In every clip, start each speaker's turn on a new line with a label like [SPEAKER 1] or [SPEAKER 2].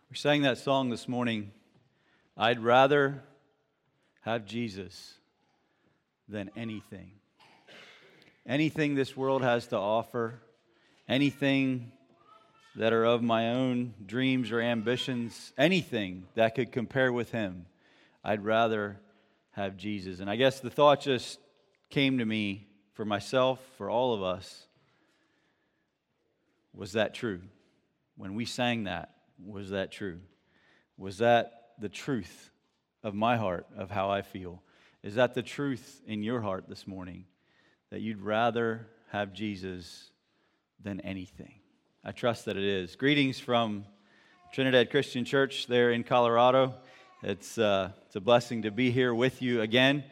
[SPEAKER 1] We sang that song this morning, I'd rather have Jesus than anything. Anything this world has to offer, anything that are of my own dreams or ambitions, anything that could compare with Him, I'd rather have Jesus. And I guess the thought just came to me for myself, for all of us, was that true? When we sang that, was that true? Was that the truth of my heart, of how I feel? Is that the truth in your heart this morning? That you'd rather have Jesus than anything? I trust that it is. Greetings from Trinidad Christian Church there in Colorado. It's a blessing to be here with you again.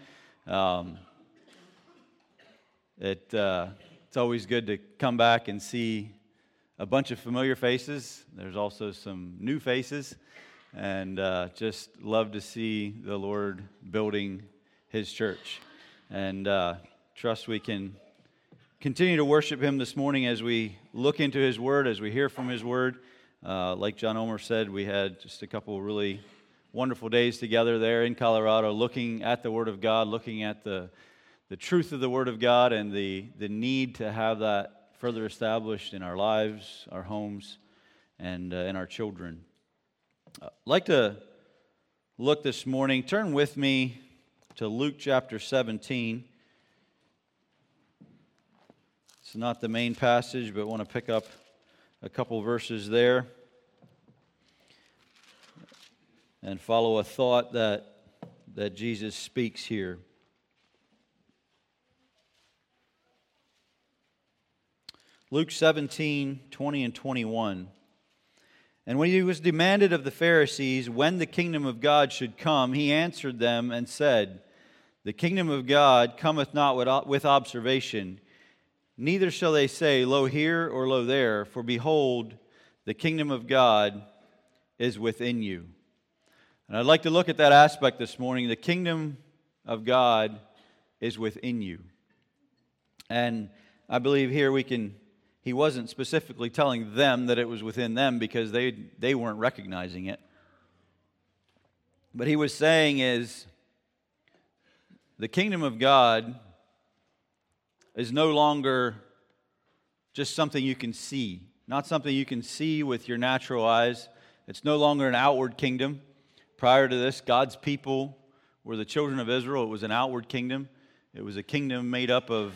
[SPEAKER 1] It's always good to come back and see a bunch of familiar faces. There's also some new faces, and just love to see the Lord building His church. And trust we can continue to worship Him this morning as we look into His Word, as we hear from His Word. Like John Omer said, we had just a couple of really wonderful days together there in Colorado, looking at the Word of God, looking at the truth of the Word of God, and the need to have that further established in our lives, our homes, and in our children. I'd like to look this morning. Turn with me to Luke chapter 17. It's not the main passage, but I want to pick up a couple verses there and follow a thought that Jesus speaks here. Luke 17, 20 and 21. And when he was demanded of the Pharisees when the kingdom of God should come, he answered them and said, The kingdom of God cometh not with observation, neither shall they say, Lo here or lo there, for behold, the kingdom of God is within you. And I'd like to look at that aspect this morning. The kingdom of God is within you. And I believe here He wasn't specifically telling them that it was within them because they weren't recognizing it. But he was saying is, the kingdom of God is no longer just something you can see. Not something you can see with your natural eyes. It's no longer an outward kingdom. Prior to this, God's people were the children of Israel. It was an outward kingdom. It was a kingdom made up of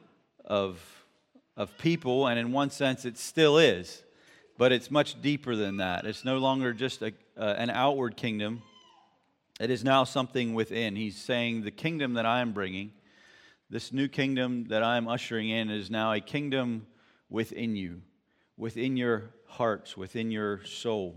[SPEAKER 1] people, and in one sense it still is, but it's much deeper than that. It's no longer just an outward kingdom. It is now something within. He's saying the kingdom that I am bringing, this new kingdom that I am ushering in, is now a kingdom within you, within your hearts, within your soul.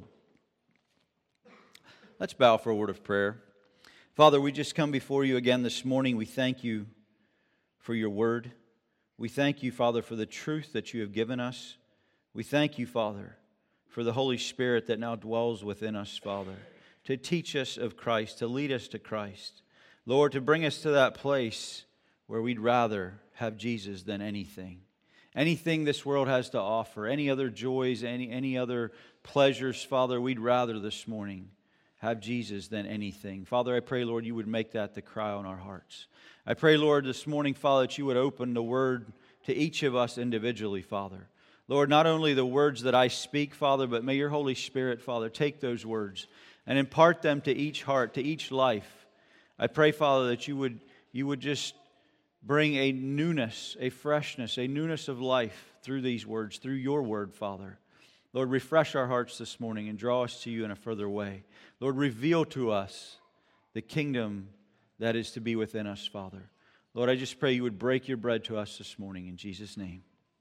[SPEAKER 1] Let's bow for a word of prayer. Father, we just come before you again this morning. We thank you for your word. We thank you, Father, for the truth that you have given us. We thank you, Father, for the Holy Spirit that now dwells within us, Father, to teach us of Christ, to lead us to Christ. Lord, to bring us to that place where we'd rather have Jesus than anything. Anything this world has to offer, any other joys, any other pleasures, Father, we'd rather this morning have Jesus than anything. Father, I pray, Lord, you would make that the cry on our hearts. I pray, Lord, this morning, Father, that you would open the word to each of us individually, Father. Lord, not only the words that I speak, Father, but may your Holy Spirit, Father, take those words and impart them to each heart, to each life. I pray, Father, that you would just bring a newness, a freshness, a newness of life through these words, through your word, Father. Lord, refresh our hearts this morning and draw us to you in a further way. Lord, reveal to us the kingdom that is to be within us, Father. Lord, I just pray you would break your bread to us this morning in Jesus' name.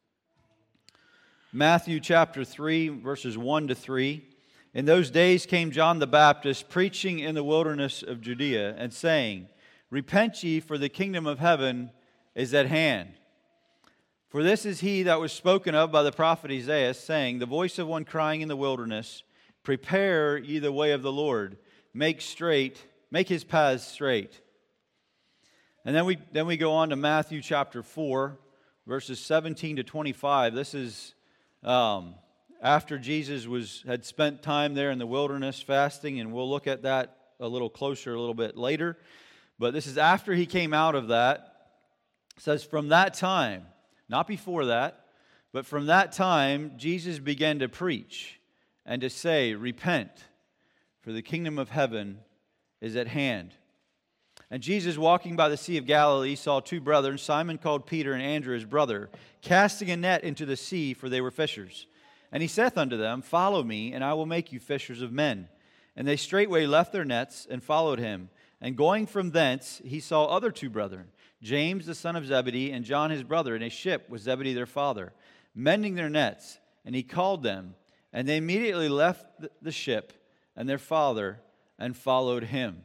[SPEAKER 1] Matthew chapter 3, verses 1 to 3. In those days came John the Baptist, preaching in the wilderness of Judea, and saying, Repent ye, for the kingdom of heaven is at hand. For this is he that was spoken of by the prophet Isaiah, saying, The voice of one crying in the wilderness, Prepare ye the way of the Lord, make his paths straight. And then we go on to Matthew chapter 4, verses 17 to 25. This is after Jesus had spent time there in the wilderness fasting, and we'll look at that a little closer a little bit later. But this is after he came out of that. It says, from that time, not before that, but from that time, Jesus began to preach and to say, repent, for the kingdom of heaven is at hand. And Jesus, walking by the Sea of Galilee, saw two brethren, Simon called Peter and Andrew his brother, casting a net into the sea, for they were fishers. And he saith unto them, follow me, and I will make you fishers of men. And they straightway left their nets and followed him. And going from thence, he saw other two brethren, James the son of Zebedee, and John his brother, in a ship with Zebedee their father, mending their nets. And he called them, and they immediately left the ship and their father and followed him.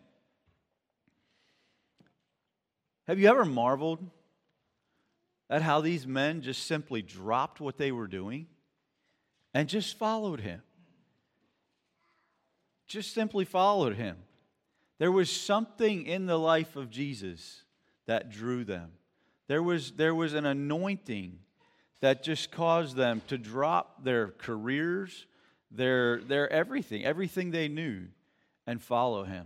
[SPEAKER 1] Have you ever marveled at how these men just simply dropped what they were doing and just followed him? Just simply followed him. There was something in the life of Jesus that drew them. There was an anointing that just caused them to drop their careers, their everything they knew, and follow him.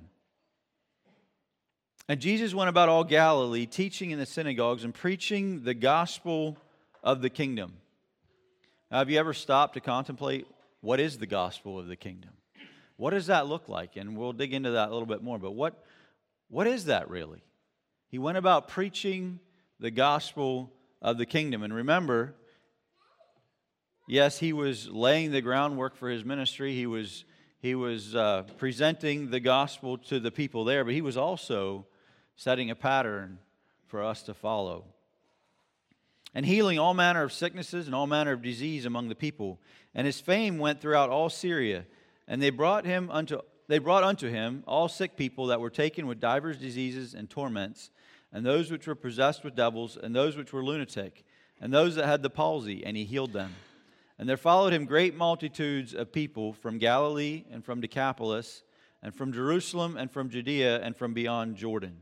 [SPEAKER 1] And Jesus went about all Galilee, teaching in the synagogues and preaching the gospel of the kingdom. Now, have you ever stopped to contemplate what is the gospel of the kingdom? What does that look like? And we'll dig into that a little bit more. But what is that really? He went about preaching the gospel of the kingdom. And remember, yes, he was laying the groundwork for his ministry. He was presenting the gospel to the people there, but he was also setting a pattern for us to follow. And healing all manner of sicknesses and all manner of disease among the people. And his fame went throughout all Syria. And they brought unto him all sick people that were taken with divers diseases and torments, and those which were possessed with devils, and those which were lunatic, and those that had the palsy, and he healed them. And there followed him great multitudes of people from Galilee and from Decapolis, and from Jerusalem and from Judea and from beyond Jordan.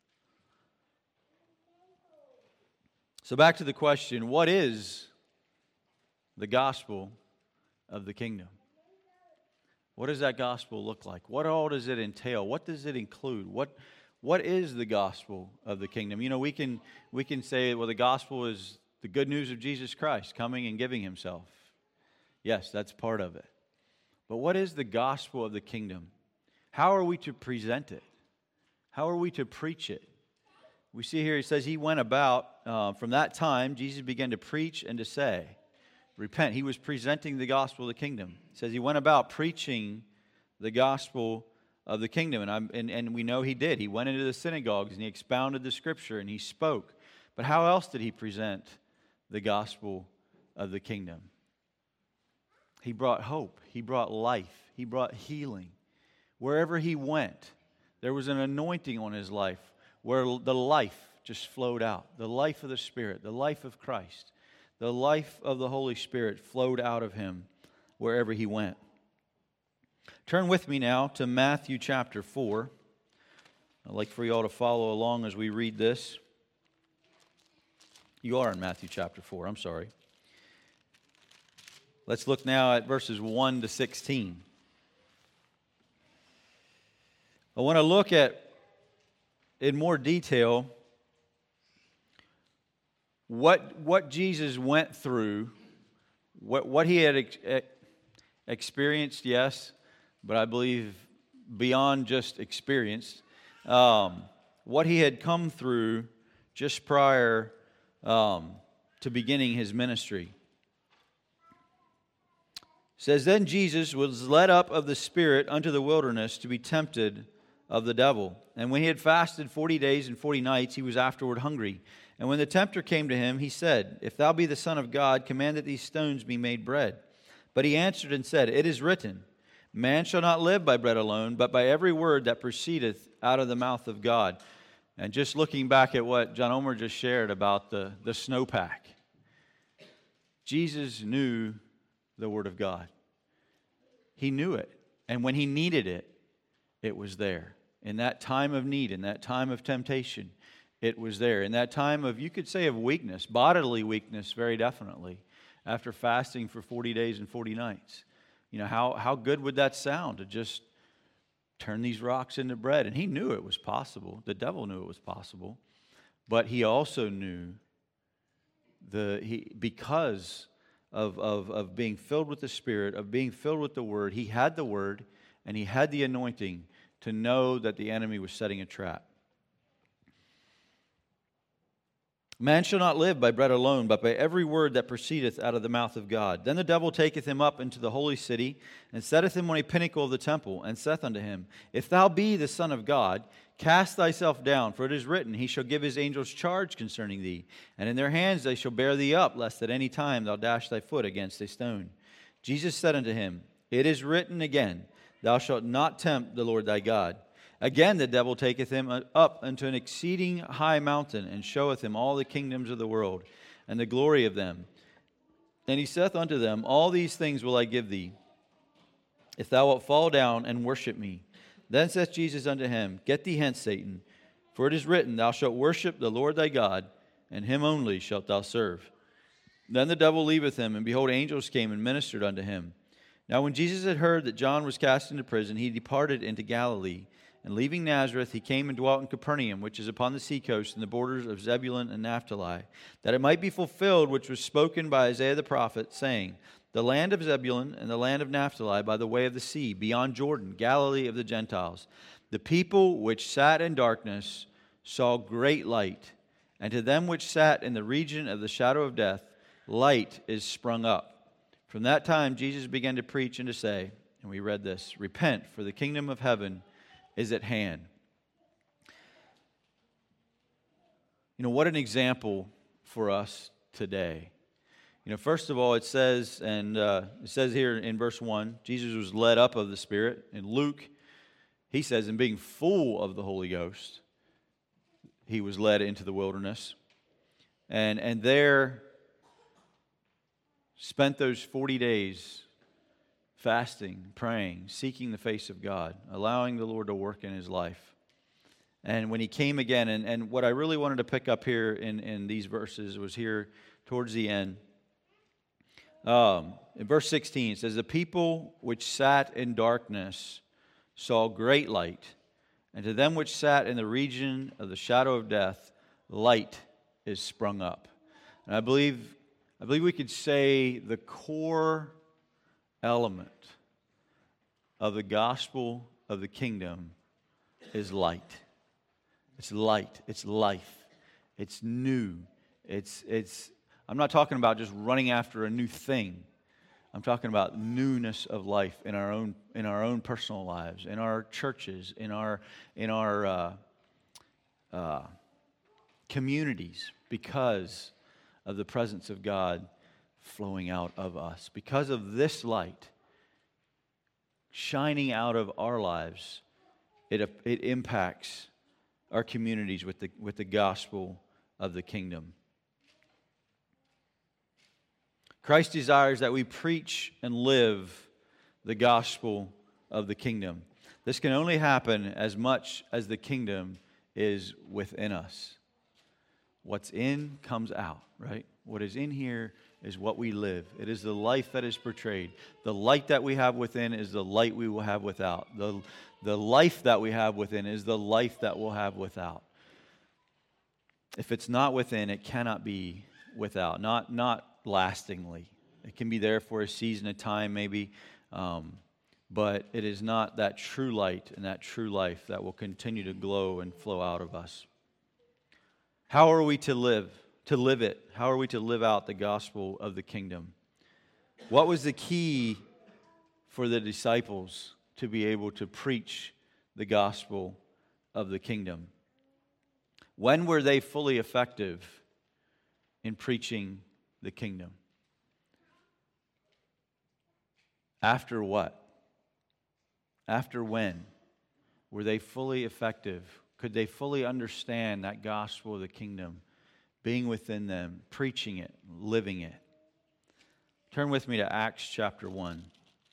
[SPEAKER 1] So back to the question, what is the gospel of the kingdom? What does that gospel look like? What all does it entail? What does it include? What is the gospel of the kingdom? You know, we can say, well, the gospel is the good news of Jesus Christ coming and giving himself. Yes, that's part of it. But what is the gospel of the kingdom? How are we to present it? How are we to preach it? We see here, he says he went about, from that time, Jesus began to preach and to say, repent. He was presenting the gospel of the kingdom. It says he went about preaching the gospel of the kingdom. And we know he did. He went into the synagogues and he expounded the scripture and he spoke. But how else did he present the gospel of the kingdom? He brought hope. He brought life. He brought healing. Wherever he went, there was an anointing on his life where the life just flowed out. The life of the Spirit, the life of Christ, the life of the Holy Spirit flowed out of him wherever he went. Turn with me now to Matthew chapter 4. I'd like for you all to follow along as we read this. You are in Matthew chapter 4, I'm sorry. Let's look now at verses 1 to 16. I want to look at, in more detail, what Jesus went through, what he had experienced, yes, but I believe beyond just experienced, what he had come through just prior to beginning his ministry. It says, then Jesus was led up of the Spirit unto the wilderness to be tempted of the devil. And when he had fasted 40 days and 40 nights, he was afterward hungry. And when the tempter came to him, he said, if thou be the Son of God, command that these stones be made bread. But he answered and said, it is written, man shall not live by bread alone, but by every word that proceedeth out of the mouth of God. And just looking back at what John Omer just shared about the snowpack, Jesus knew the Word of God. He knew it. And when he needed it, it was there. In that time of need, in that time of temptation, it was there. In that time of, you could say, of weakness, bodily weakness, very definitely. after fasting for 40 days and 40 nights. How good would that sound to just turn these rocks into bread? And he knew it was possible. The devil knew it was possible. But he also knew because of being filled with the Spirit, of being filled with the Word, he had the Word and he had the anointing to know that the enemy was setting a trap. Man shall not live by bread alone, but by every word that proceedeth out of the mouth of God. Then the devil taketh him up into the holy city, and setteth him on a pinnacle of the temple, and saith unto him, If thou be the Son of God, cast thyself down, for it is written, He shall give His angels charge concerning thee, and in their hands they shall bear thee up, lest at any time thou dash thy foot against a stone. Jesus said unto him, It is written again, Thou shalt not tempt the Lord thy God. Again the devil taketh him up unto an exceeding high mountain, and showeth him all the kingdoms of the world, and the glory of them. And he saith unto them, All these things will I give thee, if thou wilt fall down and worship me. Then saith Jesus unto him, Get thee hence, Satan, for it is written, Thou shalt worship the Lord thy God, and him only shalt thou serve. Then the devil leaveth him, and behold, angels came and ministered unto him. Now when Jesus had heard that John was cast into prison, he departed into Galilee. And leaving Nazareth, he came and dwelt in Capernaum, which is upon the seacoast, in the borders of Zebulun and Naphtali, that it might be fulfilled which was spoken by Isaiah the prophet, saying, The land of Zebulun and the land of Naphtali by the way of the sea, beyond Jordan, Galilee of the Gentiles. The people which sat in darkness saw great light, and to them which sat in the region of the shadow of death, light is sprung up. From that time Jesus began to preach and to say, and we read this, Repent, for the kingdom of heaven is at hand. What an example for us today. First of all, it says here in verse 1, Jesus was led up of the Spirit. In Luke, he says, in being full of the Holy Ghost, he was led into the wilderness. And there spent those 40 days fasting, praying, seeking the face of God, allowing the Lord to work in his life. And when he came again, and what I really wanted to pick up here in these verses was here towards the end. In verse 16, it says, The people which sat in darkness saw great light, and to them which sat in the region of the shadow of death, light is sprung up. And I believe we could say the core element of the gospel of the kingdom is light. It's light. It's life. It's new. I'm not talking about just running after a new thing. I'm talking about newness of life in our own personal lives, in our churches, in our communities, because of the presence of God flowing out of us. Because of this light shining out of our lives, it impacts our communities with the gospel of the kingdom. Christ desires that we preach and live the gospel of the kingdom. This can only happen as much as the kingdom is within us. What's in comes out, right? What is in here is what we live. It is the life that is portrayed. The light that we have within is the light we will have without. The life that we have within is the life that we'll have without. If it's not within, it cannot be without. Not lastingly. It can be there for a season of time maybe, but it is not that true light and that true life that will continue to glow and flow out of us. How are we to live it? How are we to live out the gospel of the kingdom? What was the key for the disciples to be able to preach the gospel of the kingdom? When were they fully effective in preaching the kingdom? After what? After when were they fully effective? Could they fully understand that gospel of the kingdom being within them, preaching it, living it? Turn with me to Acts chapter 1.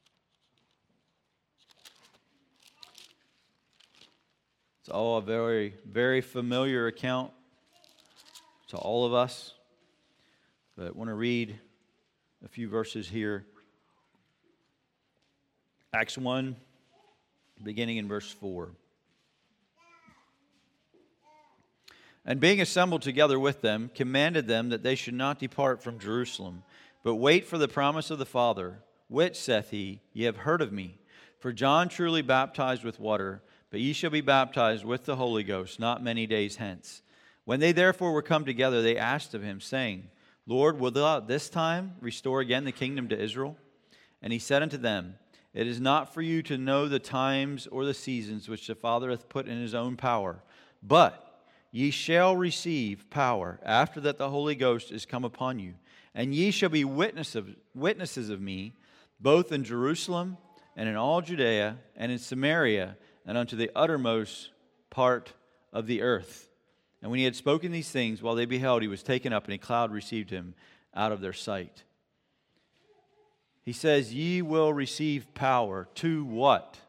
[SPEAKER 1] It's all a very, very familiar account to all of us. But I want to read a few verses here. Acts 1, beginning in verse 4. And being assembled together with them, commanded them that they should not depart from Jerusalem, but wait for the promise of the Father, which, saith he, ye have heard of me. For John truly baptized with water, but ye shall be baptized with the Holy Ghost not many days hence. When they therefore were come together, they asked of him, saying, Lord, wilt thou at this time restore again the kingdom to Israel? And he said unto them, It is not for you to know the times or the seasons which the Father hath put in his own power, but ye shall receive power after that the Holy Ghost is come upon you. And ye shall be witnesses of me, both in Jerusalem and in all Judea and in Samaria and unto the uttermost part of the earth. And when he had spoken these things, while they beheld, he was taken up, and a cloud received him out of their sight. He says, ye will receive power to what?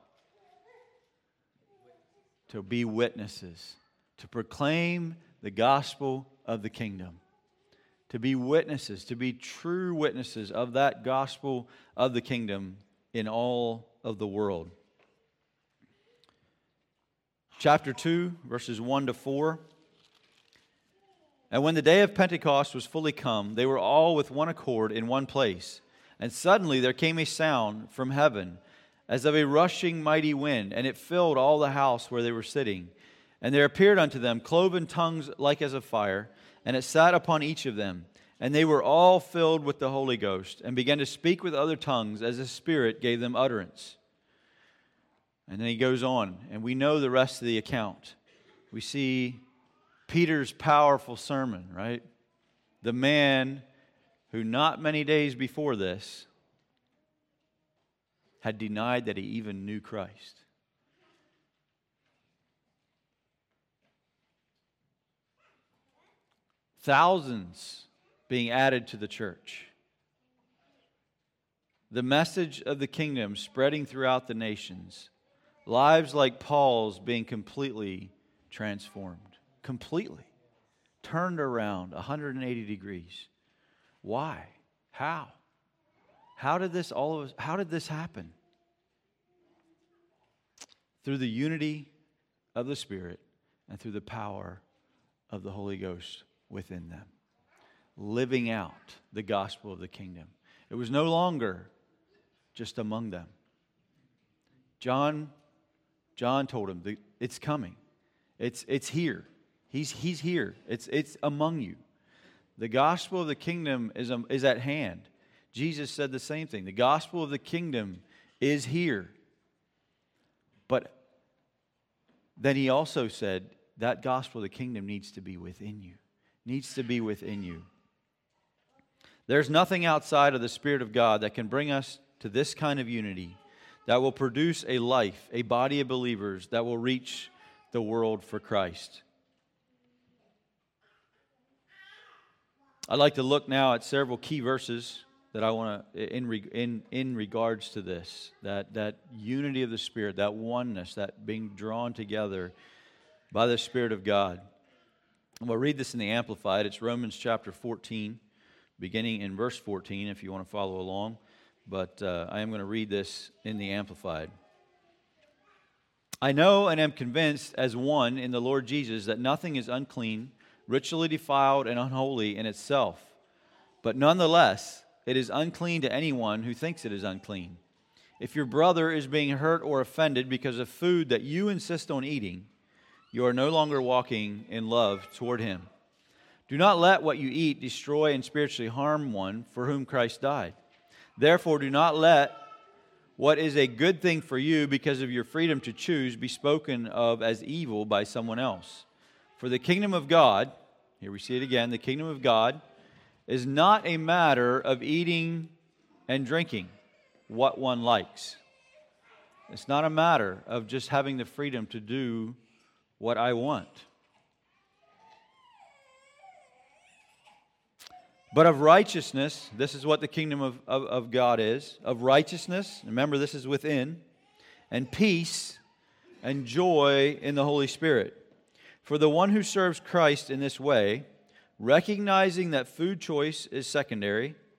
[SPEAKER 1] To be witnesses. To proclaim the gospel of the kingdom. To be witnesses, to be true witnesses of that gospel of the kingdom in all of the world. Chapter 2, verses 1 to 4. And when the day of Pentecost was fully come, they were all with one accord in one place. And suddenly there came a sound from heaven, as of a rushing mighty wind, and it filled all the house where they were sitting. And there appeared unto them cloven tongues like as of fire, and it sat upon each of them. And they were all filled with the Holy Ghost, and began to speak with other tongues as the Spirit gave them utterance. And then he goes on, and we know the rest of the account. We see Peter's powerful sermon, right? The man who not many days before this had denied that he even knew Christ. Thousands being added to the church. The message of the kingdom spreading throughout the nations. Lives like Paul's being completely transformed. Completely. Turned around 180 degrees. Why? How? How did this happen? Through the unity of the Spirit and through the power of the Holy Ghost within them. Living out the gospel of the kingdom. It was no longer just among them. John told him, it's coming. It's here. He's here. It's among you. The gospel of the kingdom is at hand. Jesus said the same thing. The gospel of the kingdom is here. But then he also said that gospel of the kingdom needs to be within you. Needs to be within you. There's nothing outside of the Spirit of God that can bring us to this kind of unity that will produce a life, a body of believers that will reach the world for Christ. I'd like to look now at several key verses that I want to, in regards to this, that unity of the Spirit, that oneness, that being drawn together by the Spirit of God. And we'll read this in the Amplified. It's Romans chapter 14, beginning in verse 14, if you want to follow along. But I am going to read this in the Amplified. I know and am convinced as one in the Lord Jesus that nothing is unclean, ritually defiled, and unholy in itself. But nonetheless, it is unclean to anyone who thinks it is unclean. If your brother is being hurt or offended because of food that you insist on eating, you are no longer walking in love toward him. Do not let what you eat destroy and spiritually harm one for whom Christ died. Therefore, do not let what is a good thing for you because of your freedom to choose be spoken of as evil by someone else. For the kingdom of God, here we see it again, the kingdom of God is not a matter of eating and drinking what one likes. It's not a matter of just having the freedom to do what I want. But of righteousness, this is what the kingdom of God is, of righteousness, remember this is within, and peace and joy in the Holy Spirit. For the one who serves Christ in this way, recognizing that food choice is secondary,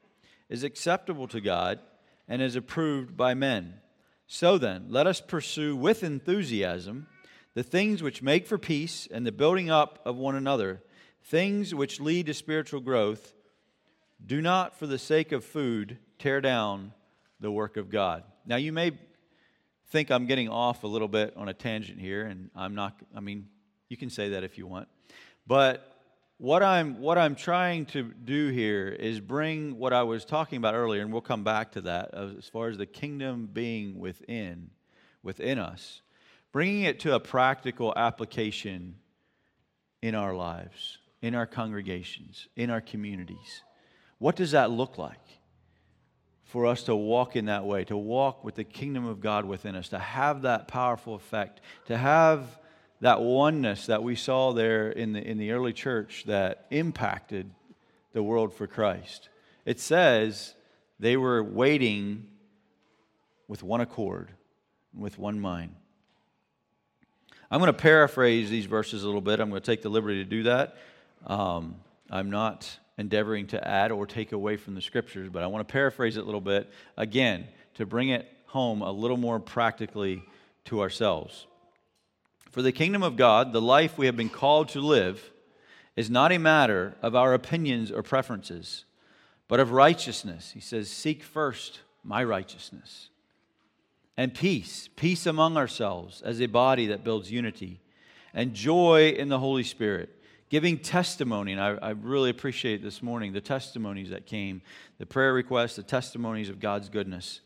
[SPEAKER 1] is acceptable to God and is approved by men. So then, let us pursue with enthusiasm the things which make for peace and the building up of one another, things which lead to spiritual growth. Do not, for the sake of food, tear down the work of God. Now, you may think I'm getting off a little bit on a tangent here, and I'm not. I mean, you can say that if you want. But what I'm trying to do here is bring what I was talking about earlier, and we'll come back to that, as far as the kingdom being within us, bringing it to a practical application in our lives, in our congregations, in our communities. What does that look like for us to walk in that way, to walk with the kingdom of God within us, to have that powerful effect, to have that oneness that we saw there in the early church that impacted the world for Christ? It says they were waiting with one accord, with one mind. I'm going to paraphrase these verses a little bit. I'm going to take the liberty to do that. I'm not endeavoring to add or take away from the Scriptures, but I want to paraphrase it a little bit, again, to bring it home a little more practically to ourselves. For the kingdom of God, the life we have been called to live, is not a matter of our opinions or preferences, but of righteousness. He says, seek first my righteousness. And peace among ourselves as a body that builds unity, and joy in the Holy Spirit, giving testimony. And I really appreciate this morning the testimonies that came, the prayer requests, the testimonies of God's goodness.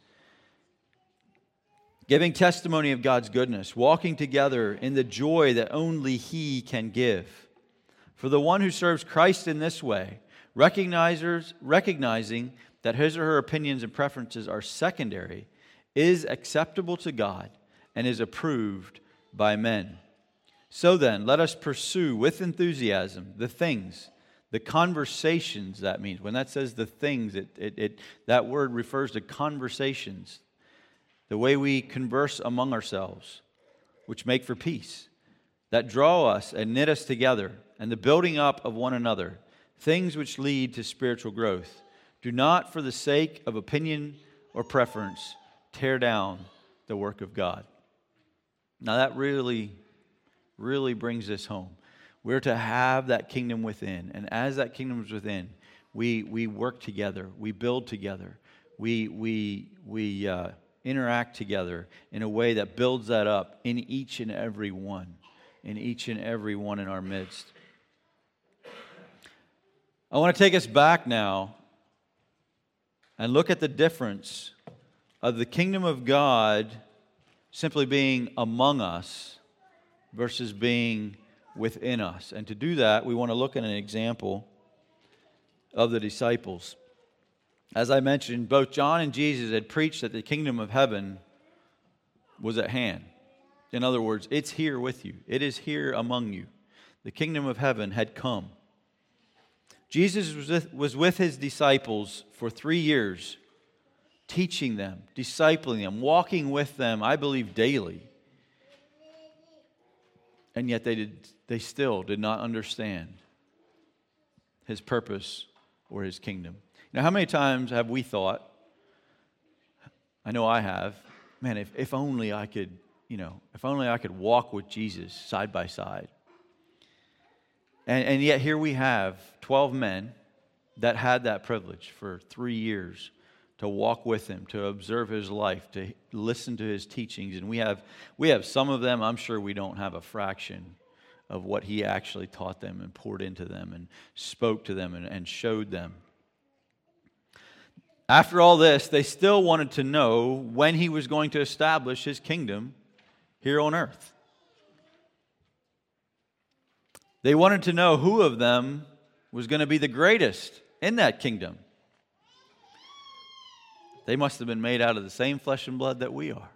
[SPEAKER 1] Giving testimony of God's goodness, walking together in the joy that only He can give. For the one who serves Christ in this way, recognizing that his or her opinions and preferences are secondary, is acceptable to God and is approved by men. So then, let us pursue with enthusiasm the things, the conversations. That means when that says the things, that word refers to conversations, the way we converse among ourselves, which make for peace, that draw us and knit us together, and the building up of one another, things which lead to spiritual growth. Do not, for the sake of opinion or preference, tear down the work of God. Now that really brings this home. We're to have that kingdom within, and as that kingdom is within, we work together, we build together, we interact together in a way that builds that up in each and every one in our midst. I want to take us back now and look at the difference of the kingdom of God simply being among us versus being within us. And to do that, we want to look at an example of the disciples. As I mentioned, both John and Jesus had preached that the kingdom of heaven was at hand. In other words, it's here with you. It is here among you. The kingdom of heaven had come. Jesus was with his disciples for 3 years, teaching them, discipling them, walking with them, I believe, daily. And yet they still did not understand his purpose or his kingdom. Now, how many times have we thought, I know I have, man, if only I could, if only I could walk with Jesus side by side. And yet here we have 12 men that had that privilege for 3 years to walk with him, to observe his life, to listen to his teachings. And we have some of them. I'm sure we don't have a fraction of what he actually taught them and poured into them and spoke to them and showed them. After all this, they still wanted to know when he was going to establish his kingdom here on earth. They wanted to know who of them was going to be the greatest in that kingdom. They must have been made out of the same flesh and blood that we are.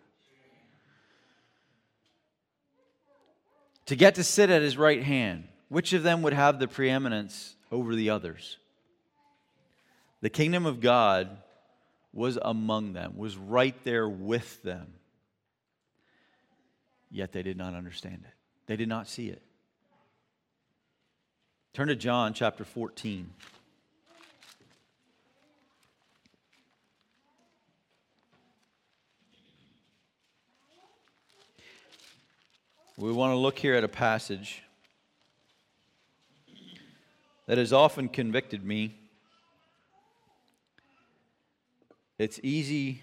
[SPEAKER 1] To get to sit at his right hand, which of them would have the preeminence over the others? The kingdom of God was among them, was right there with them. Yet they did not understand it. They did not see it. Turn to John chapter 14. We want to look here at a passage that has often convicted me. It's easy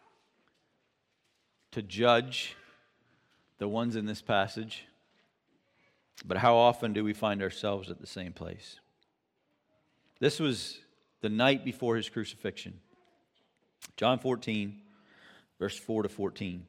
[SPEAKER 1] to judge the ones in this passage, but how often do we find ourselves at the same place? This was the night before his crucifixion. John 14, verse 4 to 14.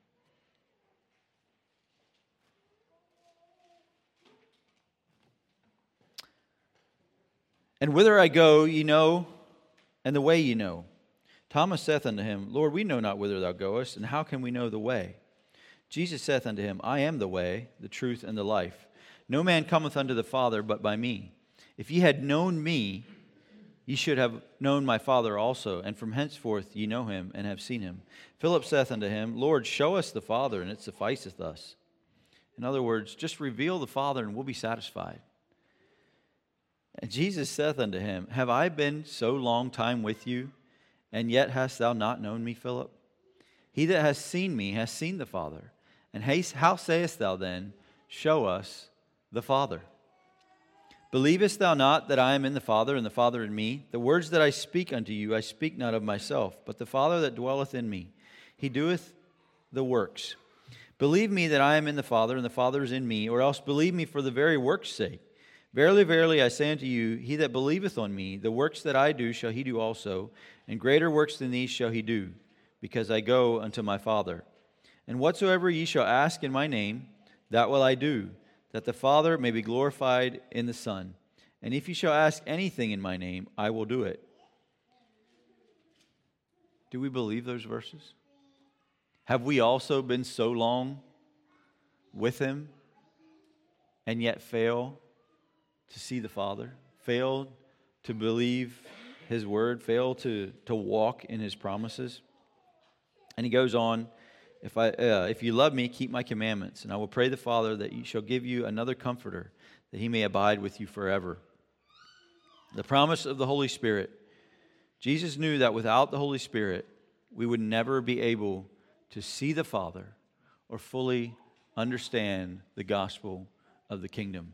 [SPEAKER 1] And whither I go, ye know, and the way ye know. Thomas saith unto him, Lord, we know not whither thou goest, and how can we know the way? Jesus saith unto him, I am the way, the truth, and the life. No man cometh unto the Father but by me. If ye had known me, ye should have known my Father also, and from henceforth ye know him, and have seen him. Philip saith unto him, Lord, show us the Father, and it sufficeth us. In other words, just reveal the Father, and we'll be satisfied. And Jesus saith unto him, Have I been so long time with you, and yet hast thou not known me, Philip? He that has seen me has seen the Father. And how sayest thou then, Show us the Father? Believest thou not that I am in the Father, and the Father in me? The words that I speak unto you, I speak not of myself, but the Father that dwelleth in me, he doeth the works. Believe me that I am in the Father, and the Father is in me, or else believe me for the very works' sake. Verily, verily, I say unto you, he that believeth on me, the works that I do shall he do also, and greater works than these shall he do, because I go unto my Father. And whatsoever ye shall ask in my name, that will I do, that the Father may be glorified in the Son. And if ye shall ask anything in my name, I will do it. Do we believe those verses? Have we also been so long with him, and yet fail to see the Father, failed to believe his word, failed to walk in his promises? And he goes on, if you love me, keep my commandments, and I will pray the Father that he shall give you another comforter, that he may abide with you forever. The promise of the Holy Spirit. Jesus knew that without the Holy Spirit, we would never be able to see the Father or fully understand the gospel of the kingdom.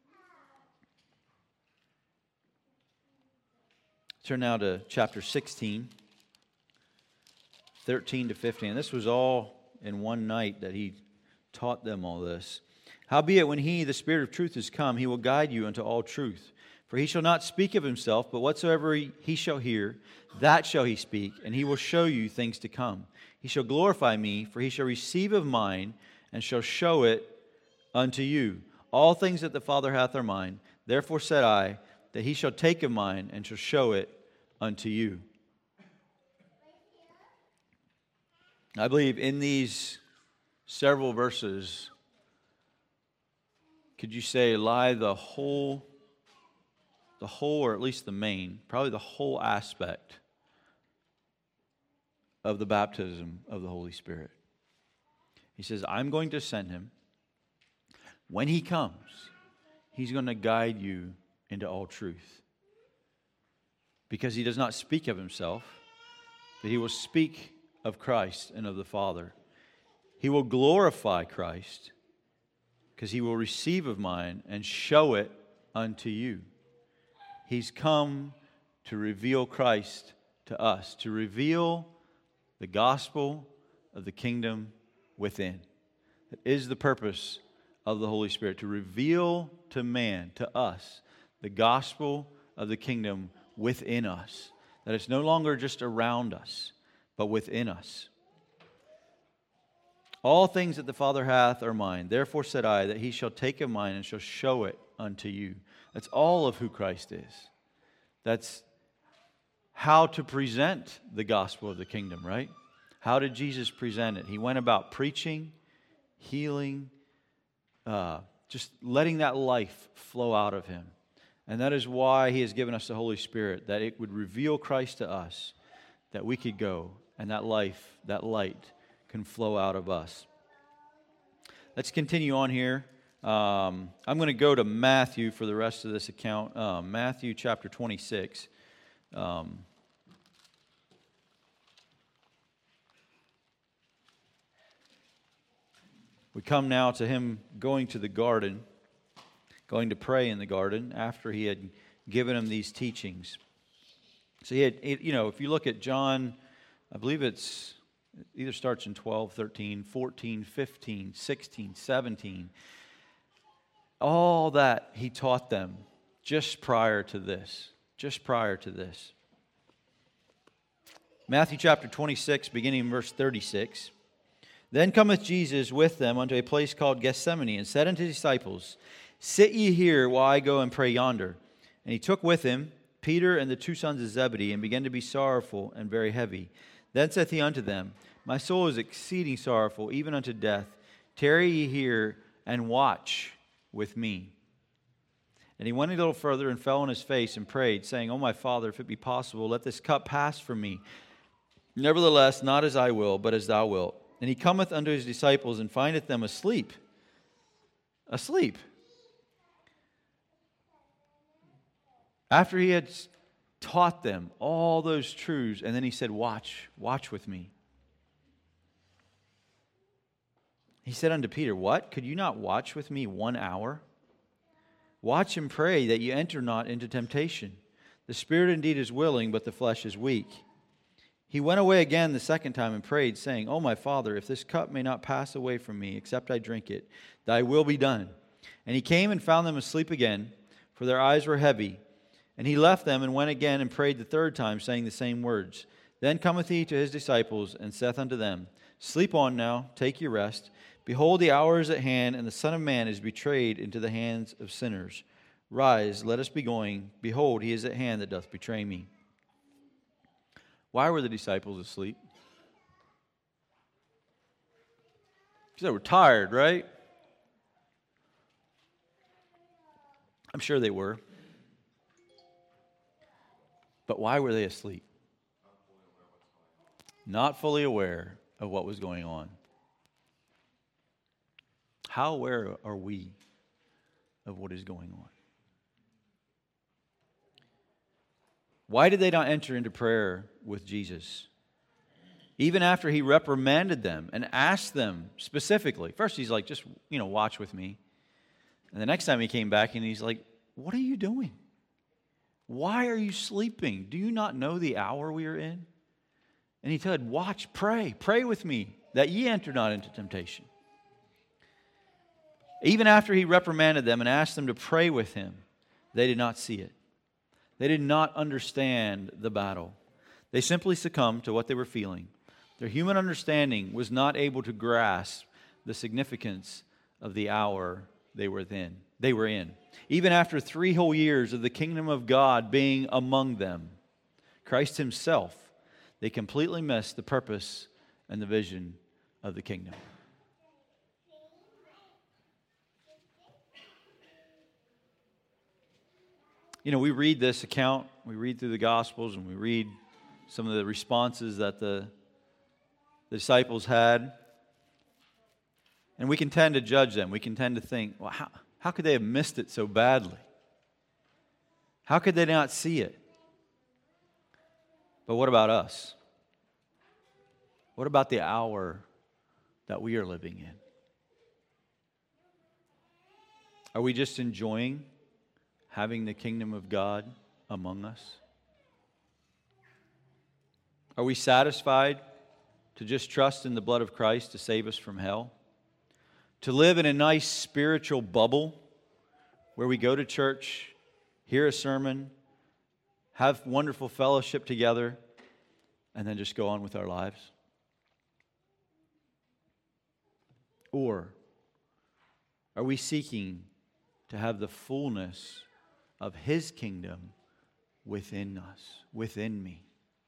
[SPEAKER 1] Turn now to chapter 16, 13 to 15. This was all in one night that he taught them all this. Howbeit, when he, the Spirit of truth, is come, he will guide you unto all truth. For he shall not speak of himself, but whatsoever he shall hear, that shall he speak, and he will show you things to come. He shall glorify me, for he shall receive of mine, and shall show it unto you. All things that the Father hath are mine. Therefore said I, that he shall take of mine, and shall show it unto you. I believe in these several verses, could you say, lie the whole, or at least the main, probably the whole aspect of the baptism of the Holy Spirit. He says, I'm going to send him. When he comes, he's going to guide you into all truth. Because he does not speak of himself, but he will speak of Christ and of the Father. He will glorify Christ, because he will receive of mine and show it unto you. He's come to reveal Christ to us, to reveal the gospel of the kingdom within. That is the purpose of the Holy Spirit, to reveal to man, to us, the gospel of the kingdom within us. That it's no longer just around us, but within us. All things that the Father hath are mine. Therefore said I, that he shall take of mine and shall show it unto you. That's all of who Christ is. That's how to present the gospel of the kingdom, right? How did Jesus present it? He went about preaching, healing, just letting that life flow out of him. And that is why he has given us the Holy Spirit, that it would reveal Christ to us, that we could go, and that life, that light, can flow out of us. Let's continue on here. I'm going to go to Matthew for the rest of this account. Matthew chapter 26. We come now to him going to the garden, going to pray in the garden after he had given him these teachings. So if you look at John, I believe it either starts in 12, 13, 14, 15, 16, 17. All that he taught them just prior to this. Matthew chapter 26, beginning in verse 36. Then cometh Jesus with them unto a place called Gethsemane, and said unto his disciples, Sit ye here while I go and pray yonder. And he took with him Peter and the two sons of Zebedee, and began to be sorrowful and very heavy. Then saith he unto them, My soul is exceeding sorrowful, even unto death. Tarry ye here, and watch with me. And he went a little further, and fell on his face, and prayed, saying, O my Father, if it be possible, let this cup pass from me. Nevertheless, not as I will, but as thou wilt. And he cometh unto his disciples, and findeth them asleep. Asleep. After he had taught them all those truths, and then he said, watch with me. He said unto Peter, What? Could you not watch with me 1 hour? Watch and pray that ye enter not into temptation. The spirit indeed is willing, but the flesh is weak. He went away again the second time and prayed, saying, O my Father, if this cup may not pass away from me, except I drink it, thy will be done. And he came and found them asleep again, for their eyes were heavy. And he left them and went again and prayed the third time, saying the same words. Then cometh he to his disciples, and saith unto them, Sleep on now, take your rest. Behold, the hour is at hand, and the Son of Man is betrayed into the hands of sinners. Rise, let us be going. Behold, he is at hand that doth betray me. Why were the disciples asleep? Because they were tired, right? I'm sure they were. But why were they asleep? Not fully aware of what was going on. How aware are we of what is going on? Why did they not enter into prayer with Jesus? Even after he reprimanded them and asked them specifically. First he's like, just, watch with me. And the next time he came back and he's like, what are you doing? Why are you sleeping? Do you not know the hour we are in? And he said, watch, pray with me, that ye enter not into temptation. Even after he reprimanded them and asked them to pray with him, they did not see it. They did not understand the battle. They simply succumbed to what they were feeling. Their human understanding was not able to grasp the significance of the hour they were in. Even after 3 whole years of the kingdom of God being among them, Christ himself, they completely missed the purpose and the vision of the kingdom. We read this account, we read through the Gospels, and we read some of the responses that the disciples had. And we can tend to judge them. We can tend to think, well, how could they have missed it so badly? How could they not see it? But what about us? What about the hour that we are living in? Are we just enjoying having the kingdom of God among us? Are we satisfied to just trust in the blood of Christ to save us from hell? To live in a nice spiritual bubble where we go to church, hear a sermon, have wonderful fellowship together, and then just go on with our lives? Or are we seeking to have the fullness of his kingdom within us, within me?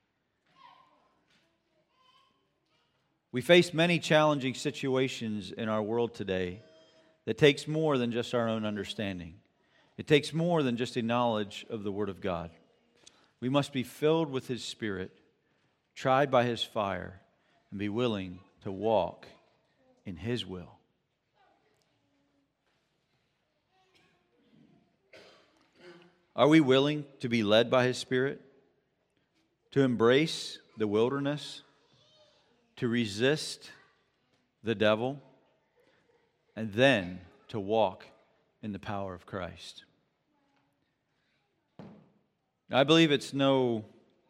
[SPEAKER 1] We face many challenging situations in our world today that takes more than just our own understanding. It takes more than just a knowledge of the Word of God. We must be filled with his Spirit, tried by his fire, and be willing to walk in his will. Are we willing to be led by his Spirit? To embrace the wilderness? To resist the devil? and then to walk in the power of Christ. I believe it's no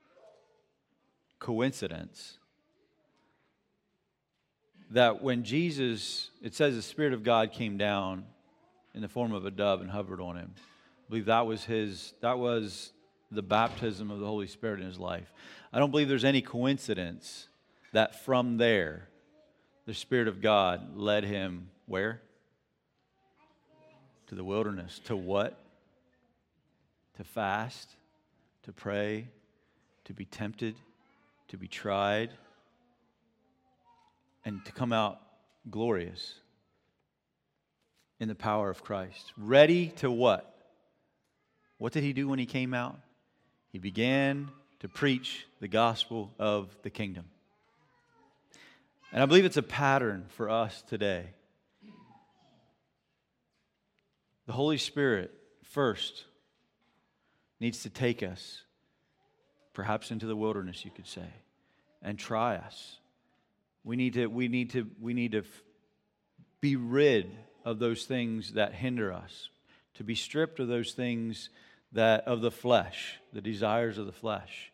[SPEAKER 1] coincidence that when Jesus, it says the Spirit of God came down in the form of a dove and hovered on him. I believe that was the baptism of the Holy Spirit in his life. I don't believe there's any coincidence that from there, the Spirit of God led him where? To the wilderness. To what? To fast, to pray, to be tempted, to be tried, and to come out glorious in the power of Christ. Ready to what? What did he do when he came out? He began to preach the gospel of the kingdom. And I believe it's a pattern for us today. The Holy Spirit first needs to take us, perhaps into the wilderness, you could say, and try us. We need to be rid of those things that hinder us, to be stripped of those things of the flesh, the desires of the flesh,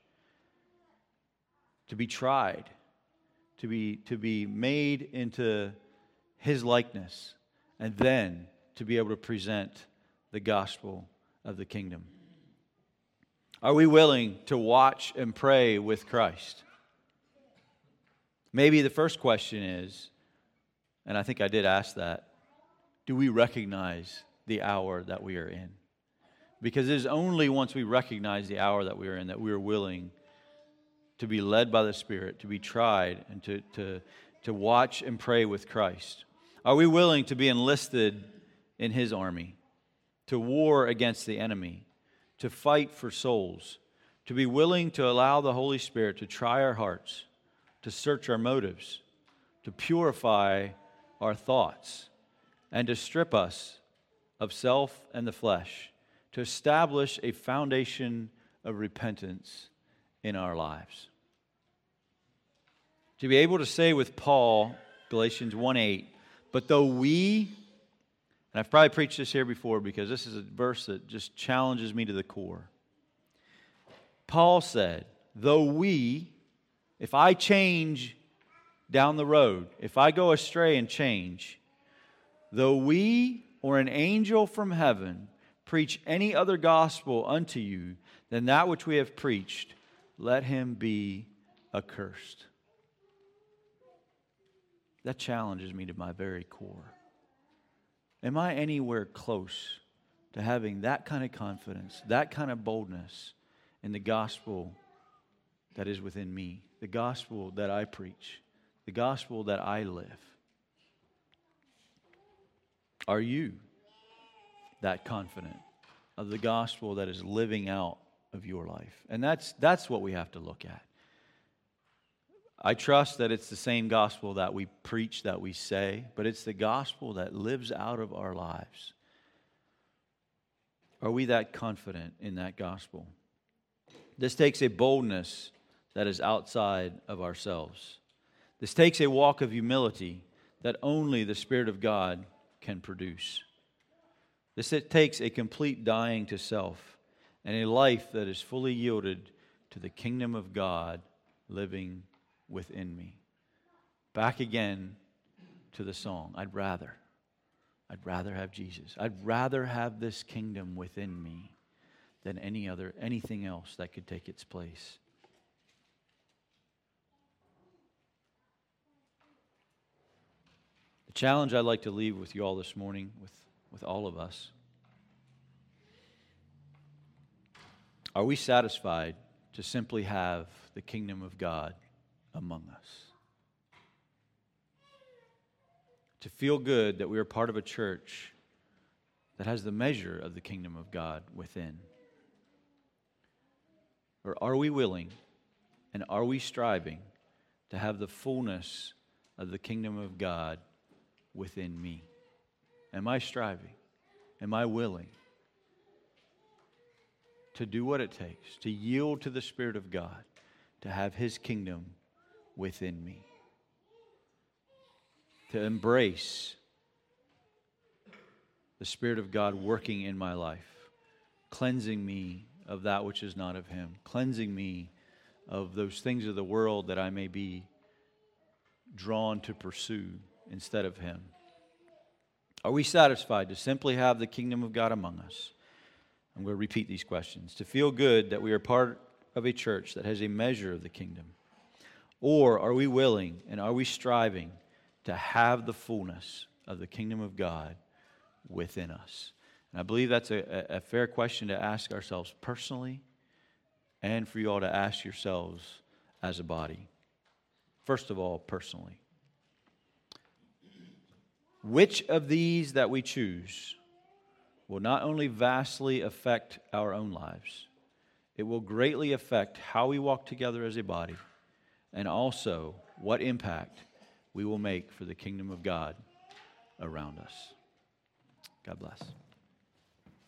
[SPEAKER 1] to be tried, to be made into His likeness, and then to be able to present the gospel of the kingdom. Are we willing to watch and pray with Christ? Maybe the first question is, and I think I did ask that, do we recognize the hour that we are in? Because it is only once we recognize the hour that we are in that we are willing to be led by the Spirit, to be tried, and to watch and pray with Christ. Are we willing to be enlisted in His army, to war against the enemy, to fight for souls, to be willing to allow the Holy Spirit to try our hearts, to search our motives, to purify our thoughts, and to strip us of self and the flesh, to establish a foundation of repentance in our lives. To be able to say with Paul, Galatians 1:8, but though we, and I've probably preached this here before because this is a verse that just challenges me to the core. Paul said, though we, if I change down the road, if I go astray and change, though we or an angel from heaven preach any other gospel unto you than that which we have preached, let him be accursed. That challenges me to my very core. Am I anywhere close to having that kind of confidence, that kind of boldness in the gospel that is within me, the gospel that I preach, the gospel that I live? Are you that confident of the gospel that is living out of your life? And that's what we have to look at. I trust that it's the same gospel that we preach, that we say, but it's the gospel that lives out of our lives. Are we that confident in that gospel? This takes a boldness that is outside of ourselves. This takes a walk of humility that only the Spirit of God can produce. It takes a complete dying to self and a life that is fully yielded to the kingdom of God living within me. Back again to the song. I'd rather have Jesus. I'd rather have this kingdom within me than anything else that could take its place. The challenge I'd like to leave with you all this morning, with all of us. Are we satisfied to simply have the kingdom of God among us? To feel good that we are part of a church that has the measure of the kingdom of God within? Or are we willing and are we striving to have the fullness of the kingdom of God within me? Am I striving? Am I willing to do what it takes, to yield to the Spirit of God, to have His kingdom within me? To embrace the Spirit of God working in my life, cleansing me of that which is not of Him, cleansing me of those things of the world that I may be drawn to pursue instead of Him? Are we satisfied to simply have the kingdom of God among us? I'm going to repeat these questions. To feel good that we are part of a church that has a measure of the kingdom? Or are we willing and are we striving to have the fullness of the kingdom of God within us? And I believe that's a fair question to ask ourselves personally and for you all to ask yourselves as a body. First of all, personally. Which of these that we choose will not only vastly affect our own lives, it will greatly affect how we walk together as a body, and also what impact we will make for the kingdom of God around us. God bless.